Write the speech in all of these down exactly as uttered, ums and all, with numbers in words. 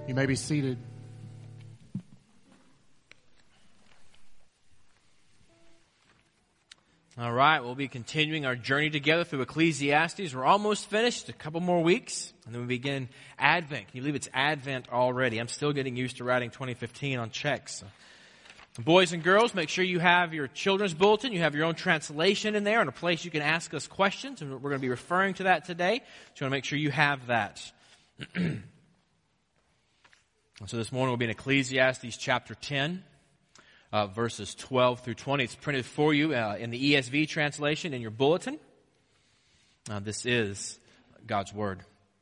You may be seated. All right, we'll be continuing our journey together through Ecclesiastes. We're almost finished, a couple more weeks, and then we begin Advent. Can you believe it's Advent already? I'm still getting used to writing twenty fifteen on checks. Boys and girls, make sure you have your children's bulletin. You have your own translation in there and a place you can ask us questions, and we're going to be referring to that today. So you want to make sure you have that. So this morning we'll be in Ecclesiastes chapter ten. Uh, verses twelve through twenty. It's printed for you uh, in the E S V translation in your bulletin. Uh, this is God's Word.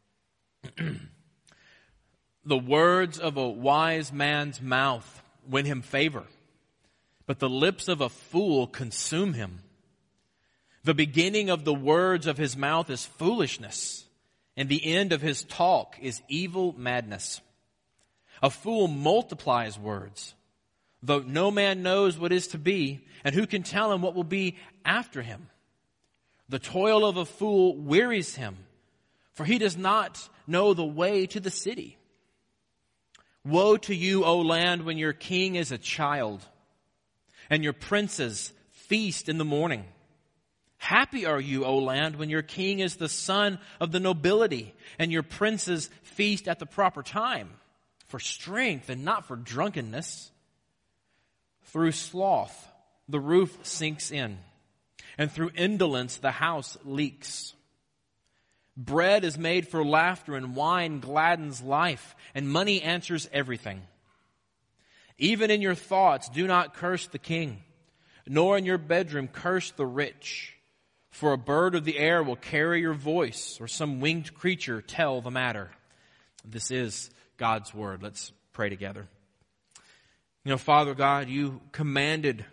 The words of a wise man's mouth win him favor, but the lips of a fool consume him. The beginning of the words of his mouth is foolishness, and the end of his talk is evil madness. A fool multiplies words, though no man knows what is to be, and who can tell him what will be after him? The toil of a fool wearies him, for he does not know the way to the city. Woe to you, O land, when your king is a child, and your princes feast in the morning. Happy are you, O land, when your king is the son of the nobility, and your princes feast at the proper time, for strength and not for drunkenness. Through sloth, the roof sinks in, and through indolence, the house leaks. Bread is made for laughter, and wine gladdens life, and money answers everything. Even in your thoughts, do not curse the king, nor in your bedroom curse the rich. For a bird of the air will carry your voice, or some winged creature tell the matter. This is God's Word. Let's pray together. You know, Father God, you commanded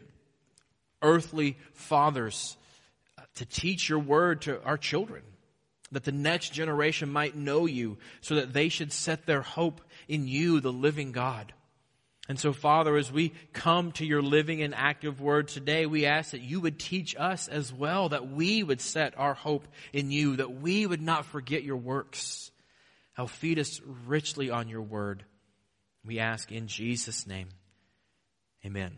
earthly fathers to teach your word to our children, that the next generation might know you, so that they should set their hope in you, the living God. And so, Father, as we come to your living and active word today, we ask that you would teach us as well, that we would set our hope in you, that we would not forget your works. Now feed us richly on your word. We ask in Jesus' name. Amen.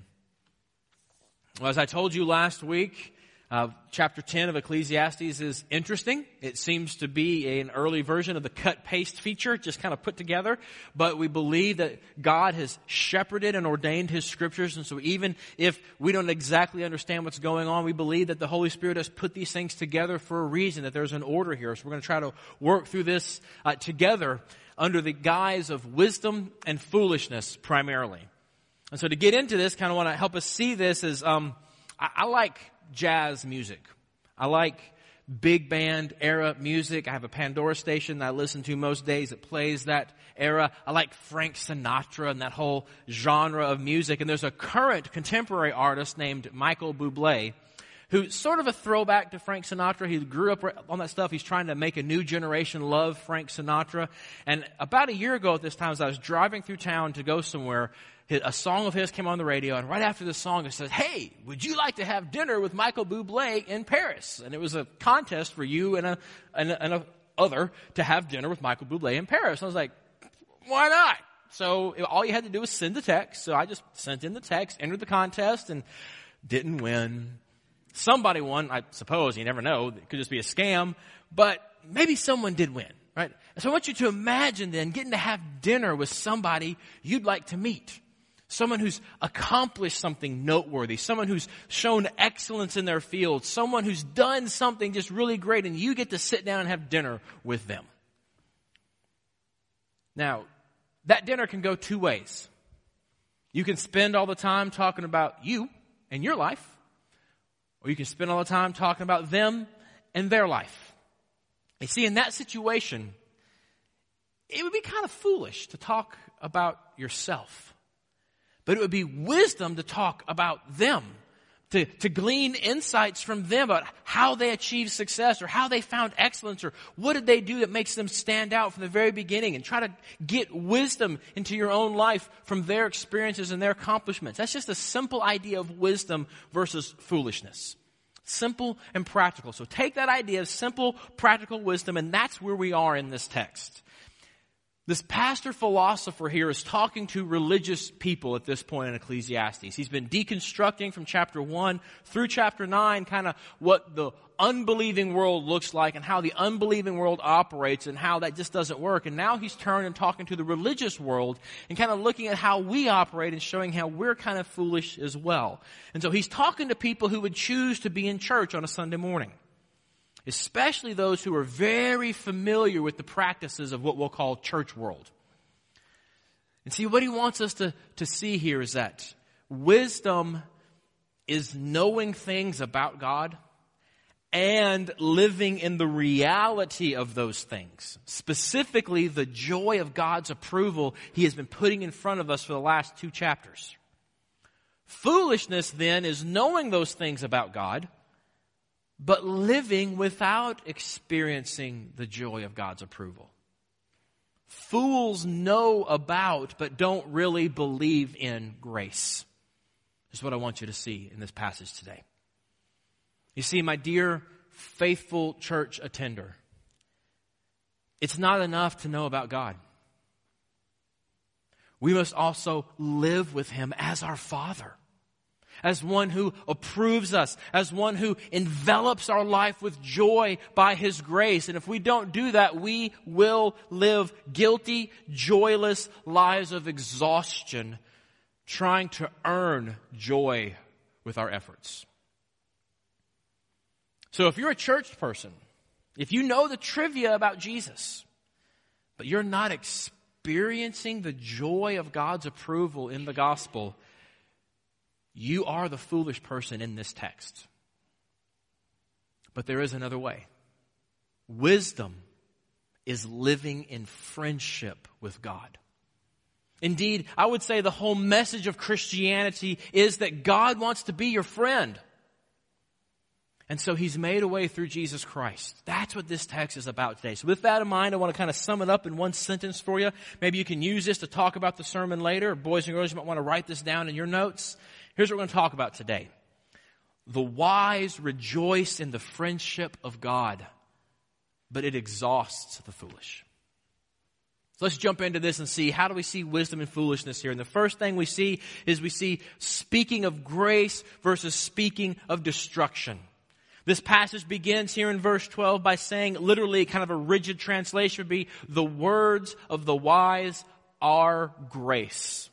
Well, as I told you last week, uh, chapter ten of Ecclesiastes is interesting. It seems to be an early version of the cut-paste feature, just kind of put together. But we believe that God has shepherded and ordained His Scriptures. And so even if we don't exactly understand what's going on, we believe that the Holy Spirit has put these things together for a reason, that there's an order here. So we're going to try to work through this uh, together under the guise of wisdom and foolishness primarily. And so to get into this, kind of want to help us see this as, um, I, I like jazz music. I like big band era music. I have a Pandora station that I listen to most days that plays that era. I like Frank Sinatra and that whole genre of music. And there's a current contemporary artist named Michael Bublé, who's sort of a throwback to Frank Sinatra. He grew up on that stuff. He's trying to make a new generation love Frank Sinatra. And about a year ago at this time, as I was driving through town to go somewhere, a song of his came on the radio, and right after the song it said, "Hey, would you like to have dinner with Michael Bublé in Paris?" And it was a contest for you and a, and a, and a other to have dinner with Michael Bublé in Paris. And I was like, why not? So all you had to do was send the text. So I just sent in the text, entered the contest, and didn't win. Somebody won, I suppose. You never know. It could just be a scam. But maybe someone did win, right? So I want you to imagine then getting to have dinner with somebody you'd like to meet. Someone who's accomplished something noteworthy. Someone who's shown excellence in their field. Someone who's done something just really great, and you get to sit down and have dinner with them. Now, that dinner can go two ways. You can spend all the time talking about you and your life, or you can spend all the time talking about them and their life. You see, in that situation, it would be kind of foolish to talk about yourself. But it would be wisdom to talk about them, to, to glean insights from them about how they achieved success or how they found excellence or what did they do that makes them stand out from the very beginning, and try to get wisdom into your own life from their experiences and their accomplishments. That's just a simple idea of wisdom versus foolishness. Simple and practical. So take that idea of simple, practical wisdom, and that's where we are in this text. This pastor philosopher here is talking to religious people at this point in Ecclesiastes. He's been deconstructing from chapter one through chapter nine kind of what the unbelieving world looks like and how the unbelieving world operates and how that just doesn't work. And now he's turned and talking to the religious world and kind of looking at how we operate and showing how we're kind of foolish as well. And so he's talking to people who would choose to be in church on a Sunday morning, especially those who are very familiar with the practices of what we'll call church world. And see, what he wants us to, to see here is that wisdom is knowing things about God and living in the reality of those things. Specifically, the joy of God's approval he has been putting in front of us for the last two chapters. Foolishness, then, is knowing those things about God, but living without experiencing the joy of God's approval. Fools know about, but don't really believe in grace. Is what I want you to see in this passage today. You see, my dear faithful church attender, it's not enough to know about God. We must also live with Him as our Father, as one who approves us, as one who envelops our life with joy by His grace. And if we don't do that, we will live guilty, joyless lives of exhaustion, trying to earn joy with our efforts. So if you're a church person, if you know the trivia about Jesus, but you're not experiencing the joy of God's approval in the gospel, you are the foolish person in this text. But there is another way. Wisdom is living in friendship with God. Indeed, I would say the whole message of Christianity is that God wants to be your friend. And so He's made a way through Jesus Christ. That's what this text is about today. So with that in mind, I want to kind of sum it up in one sentence for you. Maybe you can use this to talk about the sermon later. Boys and girls, you might want to write this down in your notes. Here's what we're going to talk about today. The wise rejoice in the friendship of God, but it exhausts the foolish. So let's jump into this and see, how do we see wisdom and foolishness here? And the first thing we see is we see speaking of grace versus speaking of destruction. This passage begins here in verse twelve by saying, literally kind of a rigid translation would be, the words of the wise are grace.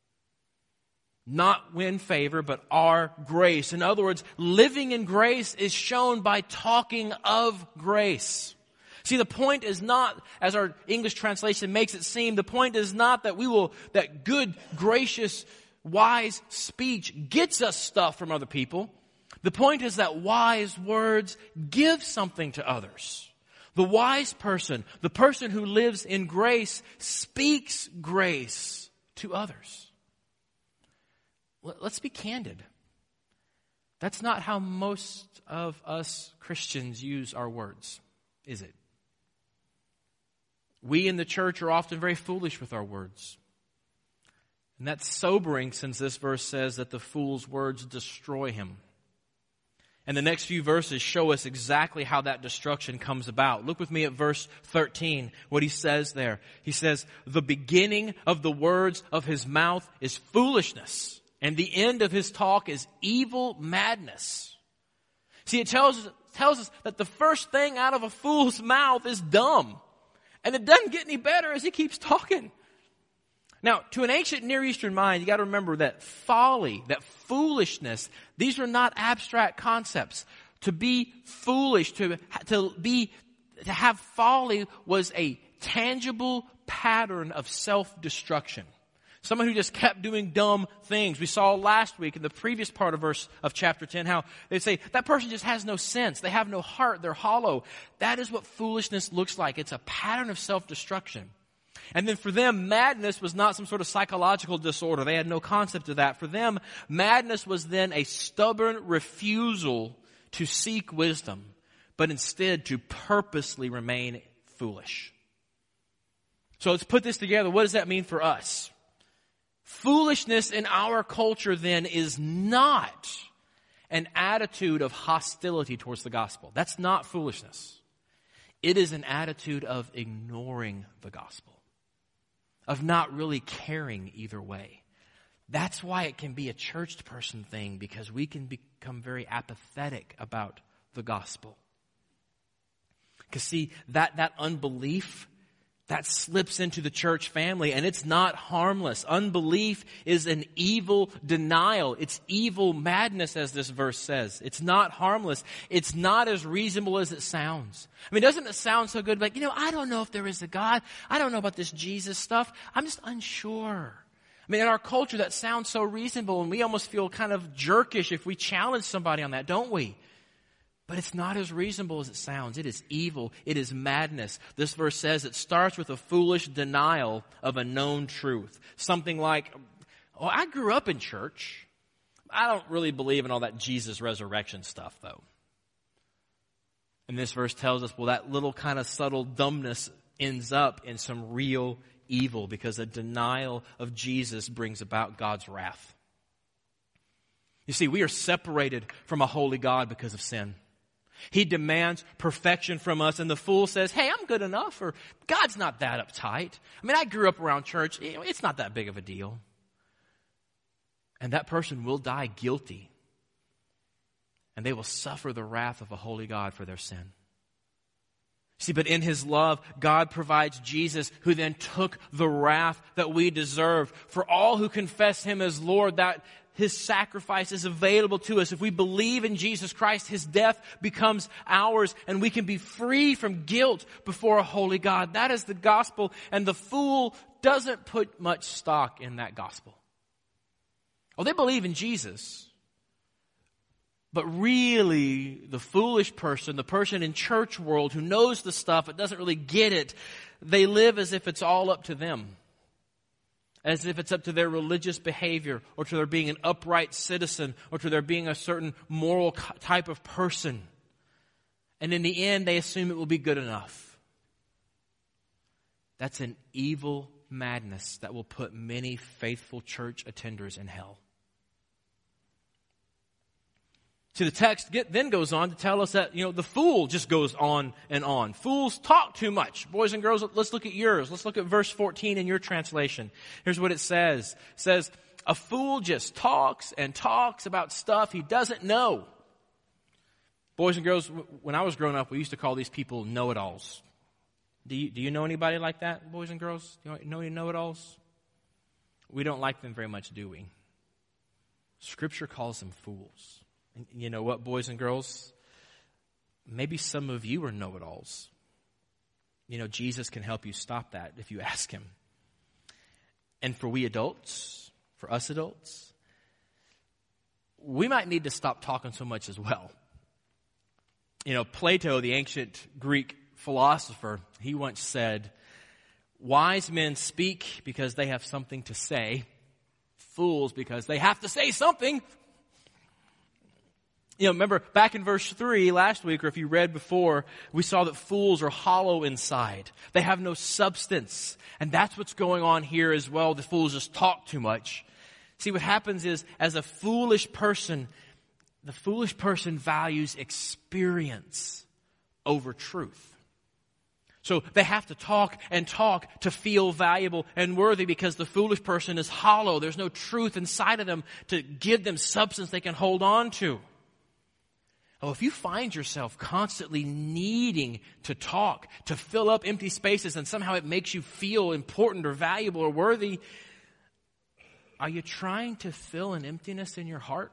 Not win favor, but are grace. In other words, living in grace is shown by talking of grace. See, the point is not, as our English translation makes it seem, the point is not that we will, that good, gracious, wise speech gets us stuff from other people. The point is that wise words give something to others. The wise person, the person who lives in grace, speaks grace to others. Let's be candid. That's not how most of us Christians use our words, is it? We in the church are often very foolish with our words. And that's sobering, since this verse says that the fool's words destroy him. And the next few verses show us exactly how that destruction comes about. Look with me at verse thirteen, what he says there. He says, the beginning of the words of his mouth is foolishness, and the end of his talk is evil madness. See, it tells, tells us that the first thing out of a fool's mouth is dumb. And it doesn't get any better as he keeps talking. Now, to an ancient Near Eastern mind, you got to remember that folly, that foolishness, these are not abstract concepts. To be foolish, to, to be, to have folly was a tangible pattern of self-destruction. Someone who just kept doing dumb things. We saw last week in the previous part of verse of chapter ten how they say that person just has no sense. They have no heart. They're hollow. That is what foolishness looks like. It's a pattern of self-destruction. And then for them, madness was not some sort of psychological disorder. They had no concept of that. For them, madness was then a stubborn refusal to seek wisdom, but instead to purposely remain foolish. So let's put this together. What does that mean for us? Foolishness in our culture then is not an attitude of hostility towards the gospel. That's not foolishness. It is an attitude of ignoring the gospel. of not really caring either way. That's why it can be a churched person thing, because we can become very apathetic about the gospel. Because see, that, that unbelief, that slips into the church family, and it's not harmless. Unbelief is an evil denial. It's evil madness, as this verse says. It's not harmless. It's not as reasonable as it sounds. I mean, doesn't it sound so good? Like, you know, I don't know if there is a God. I don't know about this Jesus stuff. I'm just unsure. I mean, in our culture, that sounds so reasonable, and we almost feel kind of jerkish if we challenge somebody on that, don't we? But it's not as reasonable as it sounds. It is evil. It is madness. This verse says it starts with a foolish denial of a known truth. Something like, oh, I grew up in church. I don't really believe in all that Jesus resurrection stuff, though. And this verse tells us, well, that little kind of subtle dumbness ends up in some real evil, because a denial of Jesus brings about God's wrath. You see, we are separated from a holy God because of sin. He demands perfection from us, and the fool says, hey, I'm good enough, or God's not that uptight. I mean, I grew up around church. It's not that big of a deal. And that person will die guilty, and they will suffer the wrath of a holy God for their sin. See, but in His love, God provides Jesus, who then took the wrath that we deserved. For all who confess Him as Lord, that His sacrifice is available to us. If we believe in Jesus Christ, His death becomes ours, and we can be free from guilt before a holy God. That is the gospel, and the fool doesn't put much stock in that gospel. Oh, they believe in Jesus. But really, the foolish person, the person in church world who knows the stuff but doesn't really get it, they live as if it's all up to them. As if it's up to their religious behavior, or to their being an upright citizen, or to their being a certain moral type of person. And in the end, they assume it will be good enough. That's an evil madness that will put many faithful church attenders in hell. See, the text get, then goes on to tell us that, you know, the fool just goes on and on. Fools talk too much. Boys and girls, let's look at yours. Let's look at verse fourteen in your translation. Here's what it says. It says, a fool just talks and talks about stuff he doesn't know. Boys and girls, when I was growing up, we used to call these people know-it-alls. Do you, do you know anybody like that, boys and girls? Do you know any know-it-alls? We don't like them very much, do we? Scripture calls them fools. And you know what, boys and girls? Maybe some of you are know-it-alls. You know, Jesus can help you stop that if you ask Him. And for we adults, for us adults, we might need to stop talking so much as well. You know, Plato, the ancient Greek philosopher, he once said, wise men speak because they have something to say, fools because they have to say something. You know, remember back in verse three last week, or if you read before, we saw that fools are hollow inside. They have no substance. And that's what's going on here as well. The fools just talk too much. See, what happens is, as a foolish person, the foolish person values experience over truth. So they have to talk and talk to feel valuable and worthy, because the foolish person is hollow. There's no truth inside of them to give them substance they can hold on to. Oh, if you find yourself constantly needing to talk, to fill up empty spaces, and somehow it makes you feel important or valuable or worthy, are you trying to fill an emptiness in your heart?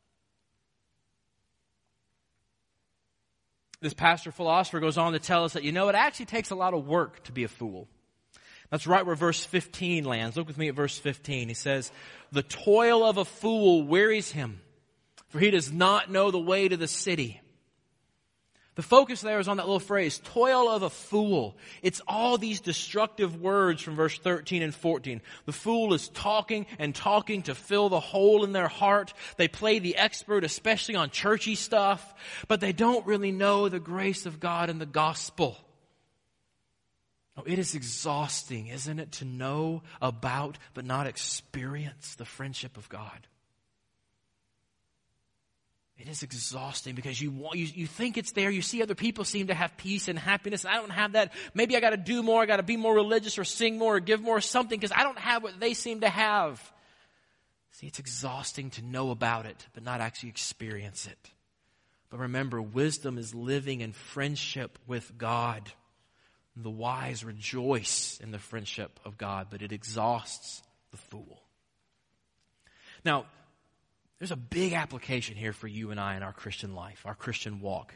This pastor philosopher goes on to tell us that, you know, it actually takes a lot of work to be a fool. That's right where verse fifteen lands. Look with me at verse fifteen. He says, the toil of a fool wearies him, for he does not know the way to the city. The focus there is on that little phrase, toil of a fool. It's all these destructive words from verse thirteen and fourteen. The fool is talking and talking to fill the hole in their heart. They play the expert, especially on churchy stuff, but they don't really know the grace of God and the gospel. Oh, it is exhausting, isn't it, to know about but not experience the friendship of God. it is exhausting because you, want, you you think it's there. You see other people seem to have peace and happiness. I don't have that. Maybe I got to do more. I got to be more religious or sing more or give more or something because I don't have what they seem to have. See, it's exhausting to know about it, but not actually experience it. But remember, wisdom is living in friendship with God. The wise rejoice in the friendship of God, but it exhausts the fool. Now, there's a big application here for you and I in our Christian life, our Christian walk.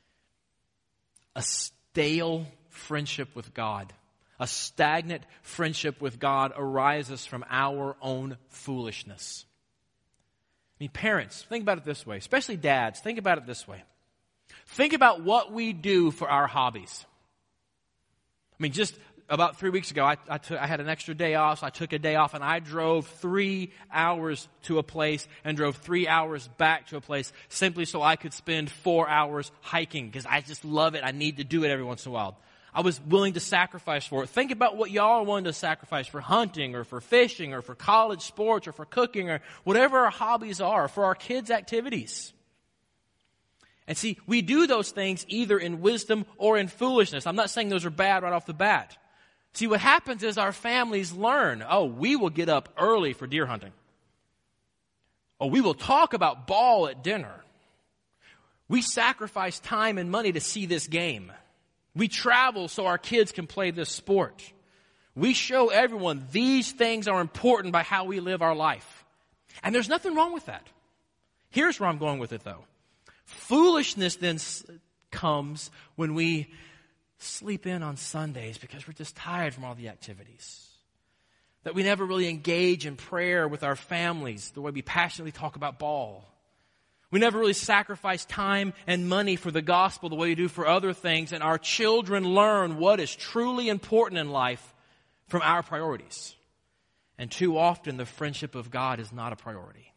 A stale friendship with God, a stagnant friendship with God arises from our own foolishness. I mean, parents, think about it this way, especially dads, think about it this way. Think about what we do for our hobbies. I mean, just about three weeks ago, I, I, took, I had an extra day off, so I took a day off, and I drove three hours to a place and drove three hours back to a place simply so I could spend four hours hiking because I just love it. I need to do it every once in a while. I was willing to sacrifice for it. Think about what y'all are willing to sacrifice for hunting or for fishing or for college sports or for cooking or whatever our hobbies are, for our kids' activities. And see, we do those things either in wisdom or in foolishness. I'm not saying those are bad right off the bat. See, what happens is our families learn, oh, we will get up early for deer hunting. Oh, we will talk about ball at dinner. We sacrifice time and money to see this game. We travel so our kids can play this sport. We show everyone these things are important by how we live our life. And there's nothing wrong with that. Here's where I'm going with it, though. Foolishness then comes when we sleep in on Sundays because we're just tired from all the activities. That we never really engage in prayer with our families the way we passionately talk about ball. We never really sacrifice time and money for the gospel the way we do for other things. And our children learn what is truly important in life from our priorities. And too often the friendship of God is not a priority.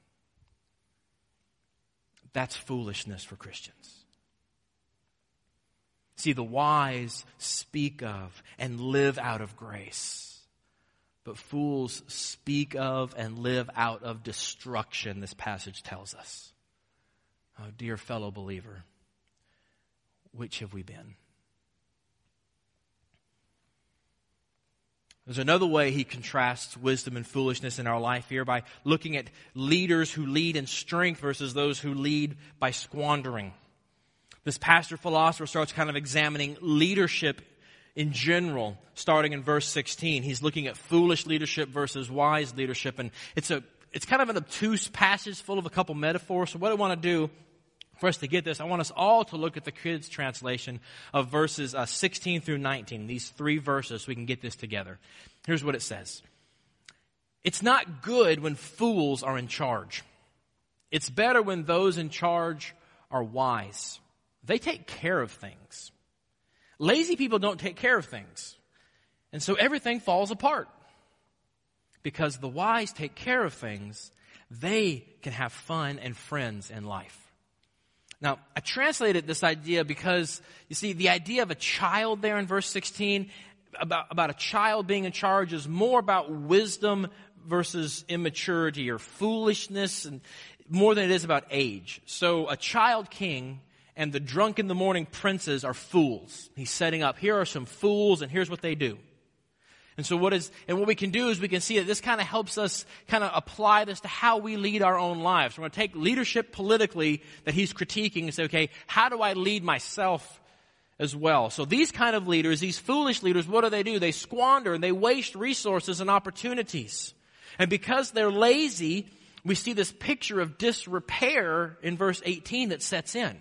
That's foolishness for Christians. See, the wise speak of and live out of grace. But fools speak of and live out of destruction, this passage tells us. Oh, dear fellow believer, which have we been? There's another way he contrasts wisdom and foolishness in our life here by looking at leaders who lead in strength versus those who lead by squandering. This pastor philosopher starts kind of examining leadership in general, starting in verse sixteen. He's looking at foolish leadership versus wise leadership, and it's a it's kind of an obtuse passage full of a couple metaphors. So what I want to do for us to get this, I want us all to look at the kids' translation of verses uh, sixteen through nineteen, these three verses, so we can get this together. Here's what it says. It's not good when fools are in charge. It's better when those in charge are wise. They take care of things. Lazy people don't take care of things. And so everything falls apart. Because the wise take care of things, they can have fun and friends in life. Now, I translated this idea because, you see, the idea of a child there in verse sixteen, about, about a child being in charge, is more about wisdom versus immaturity or foolishness, and more than it is about age. So a child king and the drunk in the morning princes are fools. He's setting up, here are some fools, and here's what they do. And so what is, and what we can do is we can see that this kind of helps us kind of apply this to how we lead our own lives. We're going to take leadership politically that he's critiquing and say, okay, how do I lead myself as well? So these kind of leaders, these foolish leaders, what do they do? They squander and they waste resources and opportunities. And because they're lazy, we see this picture of disrepair in verse eighteen that sets in.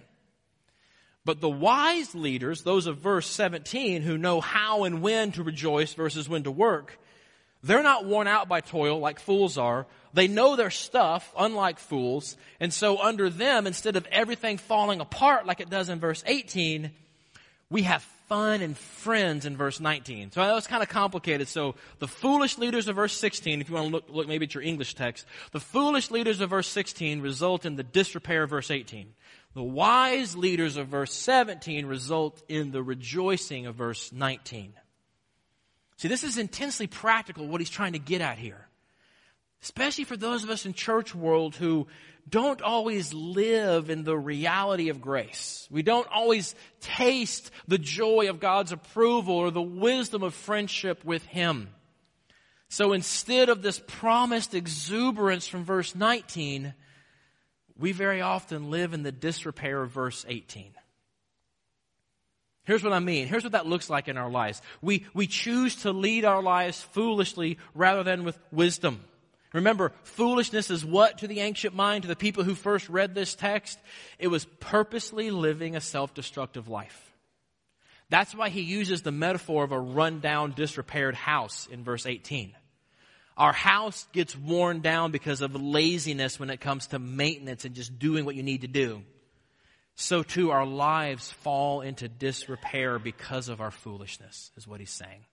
But the wise leaders, those of verse seventeen, who know how and when to rejoice versus when to work, they're not worn out by toil like fools are. They know their stuff, unlike fools. And so under them, instead of everything falling apart like it does in verse eighteen, we have fun and friends in verse nineteen. So I know it's kind of complicated. So the foolish leaders of verse sixteen, if you want to look, look maybe at your English text, the foolish leaders of verse sixteen result in the disrepair of verse eighteen. The wise leaders of verse seventeen result in the rejoicing of verse nineteen. See, this is intensely practical, what he's trying to get at here. Especially for those of us in church world who don't always live in the reality of grace. We don't always taste the joy of God's approval or the wisdom of friendship with Him. So instead of this promised exuberance from verse nineteen, we very often live in the disrepair of verse eighteen. Here's what I mean. Here's what that looks like in our lives. We, we choose to lead our lives foolishly rather than with wisdom. Remember, foolishness is what to the ancient mind, to the people who first read this text? It was purposely living a self-destructive life. That's why he uses the metaphor of a run-down, disrepaired house in verse eighteen. Our house gets worn down because of laziness when it comes to maintenance and just doing what you need to do. So too our lives fall into disrepair because of our foolishness, is what he's saying.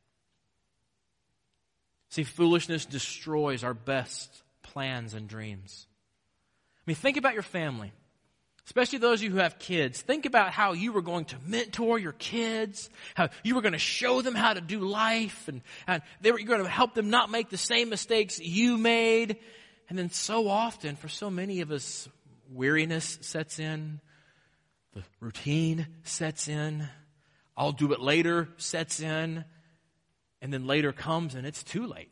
See, foolishness destroys our best plans and dreams. I mean, think about your family, especially those of you who have kids. Think about how you were going to mentor your kids, how you were going to show them how to do life, and, and they were, you're going to help them not make the same mistakes you made. And then so often, for so many of us, weariness sets in. The routine sets in. I'll do it later sets in. And then later comes and it's too late.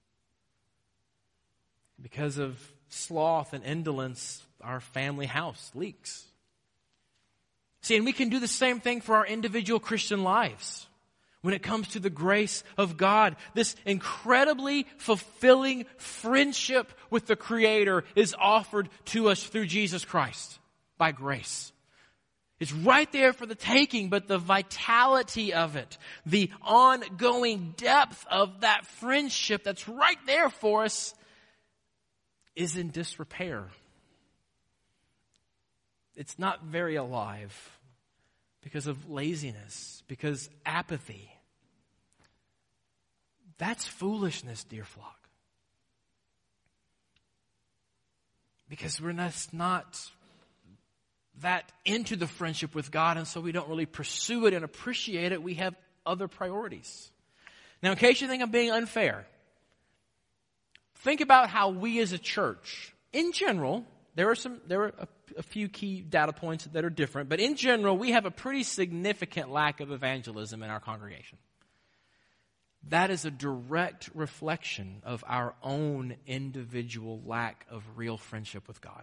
Because of sloth and indolence, our family house leaks. See, and we can do the same thing for our individual Christian lives. When it comes to the grace of God, this incredibly fulfilling friendship with the Creator is offered to us through Jesus Christ by grace. It's right there for the taking, but the vitality of it, the ongoing depth of that friendship that's right there for us is in disrepair. It's not very alive because of laziness, because apathy. That's foolishness, dear flock. Because we're not that into the friendship with God, and so we don't really pursue it and appreciate it. We have other priorities. Now, in case you think I'm being unfair, think about how we as a church, in general, there are some, there are a, a few key data points that are different, but in general, we have a pretty significant lack of evangelism in our congregation. That is a direct reflection of our own individual lack of real friendship with God.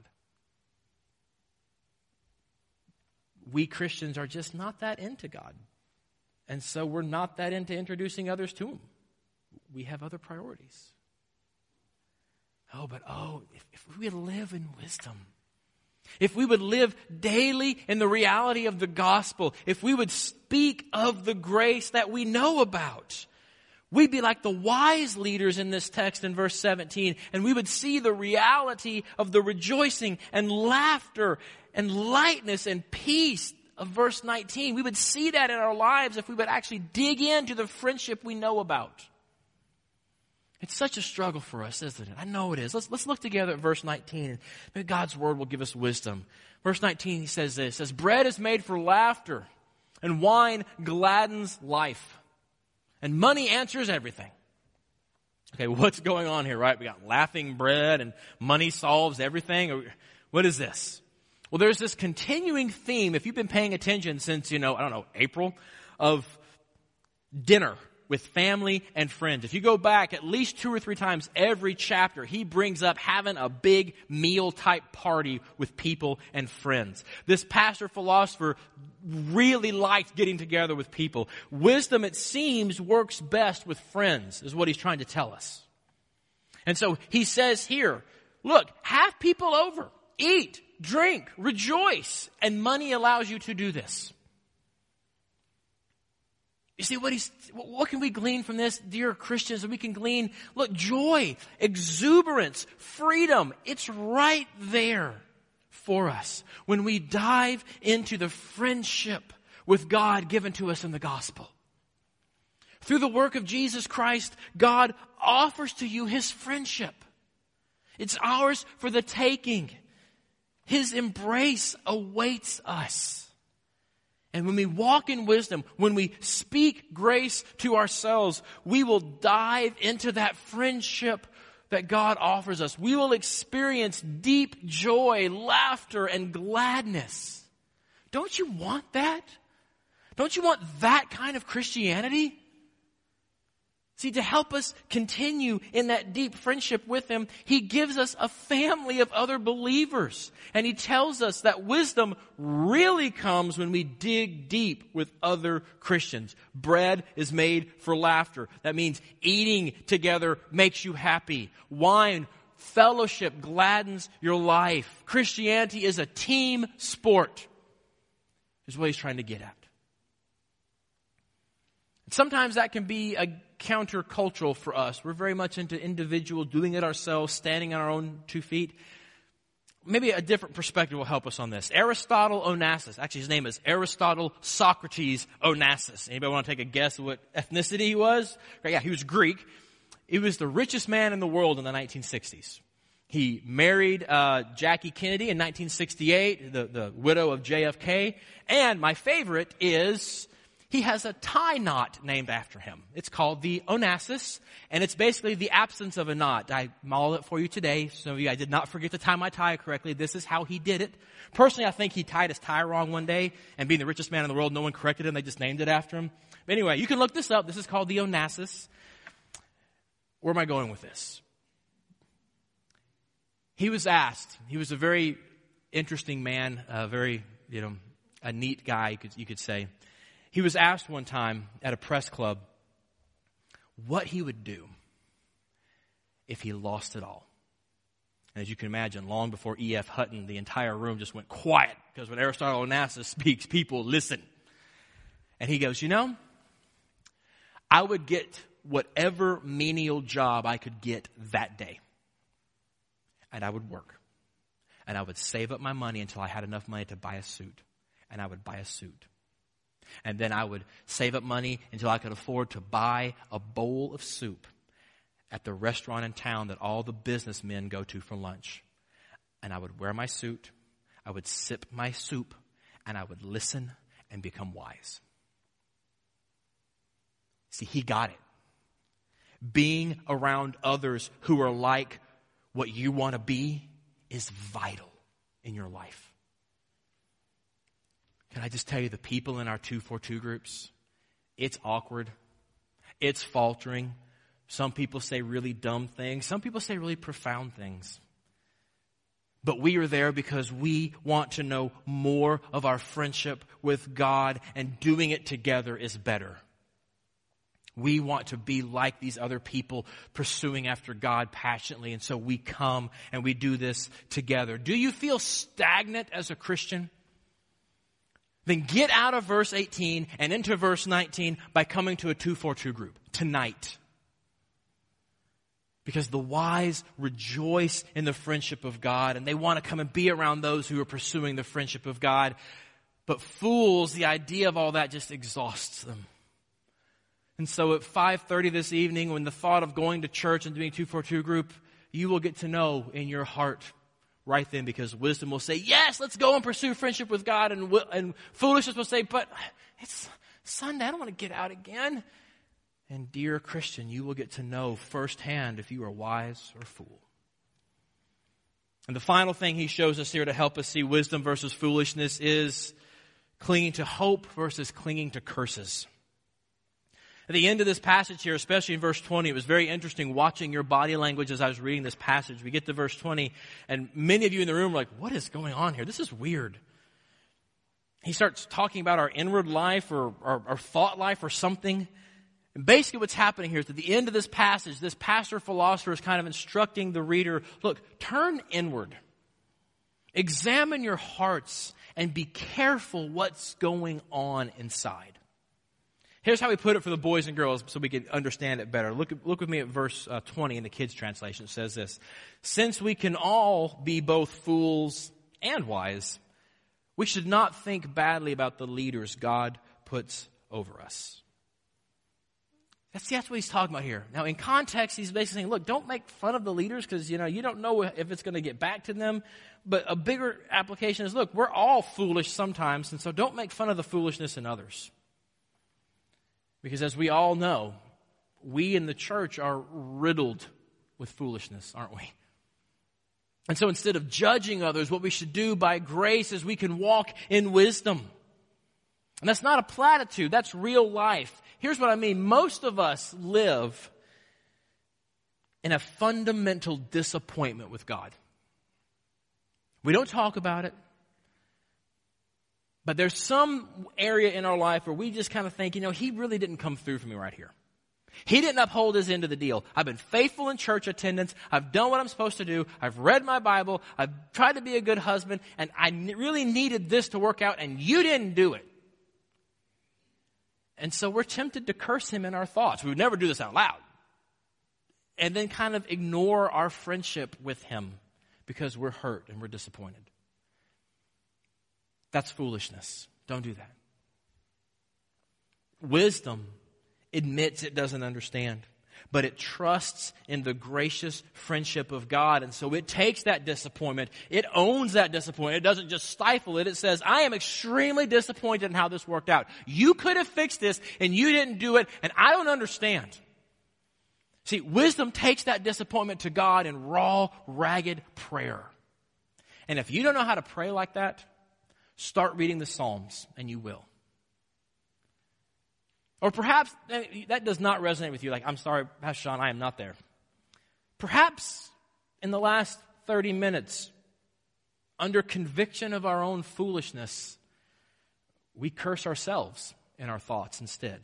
We Christians are just not that into God. And so we're not that into introducing others to Him. We have other priorities. Oh, but oh, if, if we would live in wisdom, if we would live daily in the reality of the gospel, if we would speak of the grace that we know about, we'd be like the wise leaders in this text in verse seventeen, and we would see the reality of the rejoicing and laughter and lightness and peace of verse nineteen. We would see that in our lives if we would actually dig into the friendship we know about. It's such a struggle for us, isn't it? I know it is. Let's, let's look together at verse nineteen. And maybe God's word will give us wisdom. Verse nineteen, he says this, says, bread is made for laughter, and wine gladdens life, and money answers everything. Okay, what's going on here, right? We got laughing bread, and money solves everything. What is this? Well, there's this continuing theme, if you've been paying attention since, you know, I don't know, April, of dinner with family and friends. If you go back at least two or three times every chapter, he brings up having a big meal type party with people and friends. This pastor philosopher really liked getting together with people. Wisdom, it seems, works best with friends, is what he's trying to tell us. And so he says here, look, have people over, eat, drink, rejoice, and money allows you to do this. You see what he's, what can we glean from this, dear Christians? We can glean, look, joy, exuberance, freedom. It's right there for us when we dive into the friendship with God given to us in the gospel. Through the work of Jesus Christ, God offers to you His friendship. It's ours for the taking. His embrace awaits us. And when we walk in wisdom, when we speak grace to ourselves, we will dive into that friendship that God offers us. We will experience deep joy, laughter, and gladness. Don't you want that? Don't you want that kind of Christianity? See, to help us continue in that deep friendship with Him, He gives us a family of other believers. And He tells us that wisdom really comes when we dig deep with other Christians. Bread is made for laughter. That means eating together makes you happy. Wine, fellowship gladdens your life. Christianity is a team sport, is what He's trying to get at. Sometimes that can be a countercultural for us. We're very much into individual, doing it ourselves, standing on our own two feet. Maybe a different perspective will help us on this. Aristotle Onassis. Actually, his name is Aristotle Socrates Onassis. Anybody want to take a guess of what ethnicity he was? Yeah, he was Greek. He was the richest man in the world in the nineteen sixties. He married uh, Jackie Kennedy in nineteen sixty-eight, the, the widow of J F K. And my favorite is he has a tie knot named after him. It's called the Onassis, and it's basically the absence of a knot. I modeled it for you today. Some of you, I did not forget to tie my tie correctly. This is how he did it. Personally, I think he tied his tie wrong one day, and being the richest man in the world, no one corrected him. They just named it after him. But anyway, you can look this up. This is called the Onassis. Where am I going with this? He was asked. He was a very interesting man, a very, you know, a neat guy, you could, you could say. He was asked one time at a press club what he would do if he lost it all. And as you can imagine, long before E F Hutton, the entire room just went quiet, because when Aristotle Onassis speaks, people listen. And he goes, you know, I would get whatever menial job I could get that day. And I would work. And I would save up my money until I had enough money to buy a suit. And I would buy a suit. And then I would save up money until I could afford to buy a bowl of soup at the restaurant in town that all the businessmen go to for lunch. And I would wear my suit, I would sip my soup, and I would listen and become wise. See, he got it. Being around others who are like what you want to be is vital in your life. Can I just tell you, the people in our two forty-two groups, it's awkward. It's faltering. Some people say really dumb things. Some people say really profound things. But we are there because we want to know more of our friendship with God, and doing it together is better. We want to be like these other people, pursuing after God passionately, and so we come and we do this together. Do you feel stagnant as a Christian? Then get out of verse eighteen and into verse nineteen by coming to a two forty-two group tonight. Because the wise rejoice in the friendship of God, and they want to come and be around those who are pursuing the friendship of God. But fools, the idea of all that just exhausts them. And so at five thirty this evening, when the thought of going to church and doing a two forty-two group, you will get to know in your heart right then, because wisdom will say, yes, let's go and pursue friendship with God. And, and foolishness will say, but it's Sunday, I don't want to get out again. And dear Christian, you will get to know firsthand if you are wise or fool. And the final thing he shows us here to help us see wisdom versus foolishness is clinging to hope versus clinging to curses. At the end of this passage here, especially in verse twenty, it was very interesting watching your body language as I was reading this passage. We get to verse twenty, and many of you in the room are like, what is going on here? This is weird. He starts talking about our inward life or our, our thought life or something. And basically what's happening here is at the end of this passage, this pastor philosopher is kind of instructing the reader, look, turn inward. Examine your hearts and be careful what's going on inside. Here's how we put it for the boys and girls so we can understand it better. Look, look with me at verse uh, twenty in the kids' translation. It says this: since we can all be both fools and wise, we should not think badly about the leaders God puts over us. That's, that's what he's talking about here. Now, in context, he's basically saying, look, don't make fun of the leaders because, you know, you don't know if it's going to get back to them. But a bigger application is, look, we're all foolish sometimes, and so don't make fun of the foolishness in others. Because as we all know, we in the church are riddled with foolishness, aren't we? And so instead of judging others, what we should do by grace is we can walk in wisdom. And that's not a platitude, that's real life. Here's what I mean. Most of us live in a fundamental disappointment with God. We don't talk about it. But there's some area in our life where we just kind of think, you know, he really didn't come through for me right here. He didn't uphold his end of the deal. I've been faithful in church attendance. I've done what I'm supposed to do. I've read my Bible. I've tried to be a good husband. And I really needed this to work out, and you didn't do it. And so we're tempted to curse him in our thoughts. We would never do this out loud. And then kind of ignore our friendship with him because we're hurt and we're disappointed. That's foolishness. Don't do that. Wisdom admits it doesn't understand, but it trusts in the gracious friendship of God. And so it takes that disappointment. It owns that disappointment. It doesn't just stifle it. It says, I am extremely disappointed in how this worked out. You could have fixed this and you didn't do it, and I don't understand. See, wisdom takes that disappointment to God in raw, ragged prayer. And if you don't know how to pray like that, start reading the Psalms, and you will. Or perhaps that does not resonate with you. Like, I'm sorry, Pastor Sean, I am not there. Perhaps in the last thirty minutes, under conviction of our own foolishness, we curse ourselves in our thoughts instead.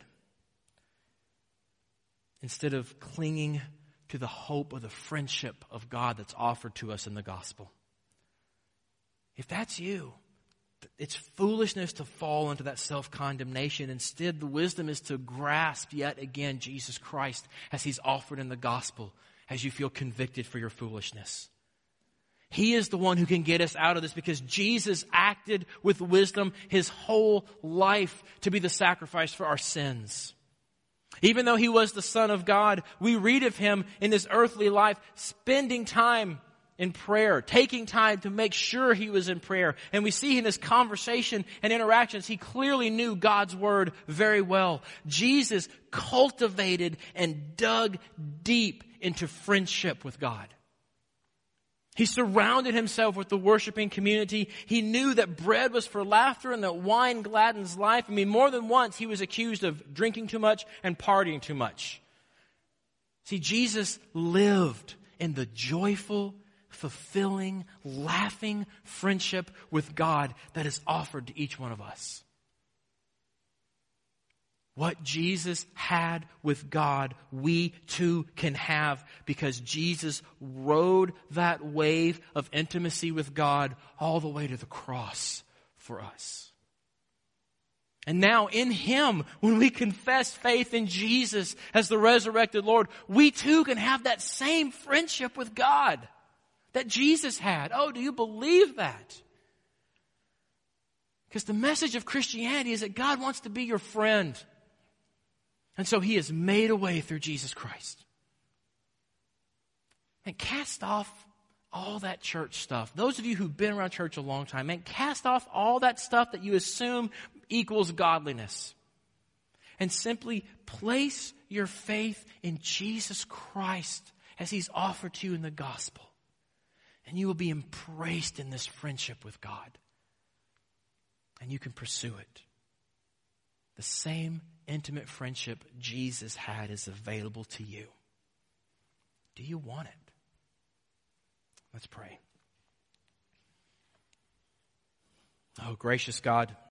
Instead of clinging to the hope of the friendship of God that's offered to us in the gospel. If that's you, it's foolishness to fall into that self-condemnation. Instead, the wisdom is to grasp yet again Jesus Christ as he's offered in the gospel as you feel convicted for your foolishness. He is the one who can get us out of this because Jesus acted with wisdom his whole life to be the sacrifice for our sins. Even though he was the Son of God, we read of him in his earthly life spending time in prayer, taking time to make sure he was in prayer. And we see in his conversation and interactions, he clearly knew God's word very well. Jesus cultivated and dug deep into friendship with God. He surrounded himself with the worshiping community. He knew that bread was for laughter and that wine gladdens life. I mean, more than once he was accused of drinking too much and partying too much. See, Jesus lived in the joyful, fulfilling, laughing friendship with God that is offered to each one of us. What Jesus had with God, we too can have because Jesus rode that wave of intimacy with God all the way to the cross for us. And now in him, when we confess faith in Jesus as the resurrected Lord, we too can have that same friendship with God that Jesus had. Oh, do you believe that? Because the message of Christianity is that God wants to be your friend. And so he has made a way through Jesus Christ. And cast off all that church stuff. Those of you who've been around church a long time, man, cast off all that stuff that you assume equals godliness. And simply place your faith in Jesus Christ as he's offered to you in the gospel. And you will be embraced in this friendship with God. And you can pursue it. The same intimate friendship Jesus had is available to you. Do you want it? Let's pray. Oh, gracious God,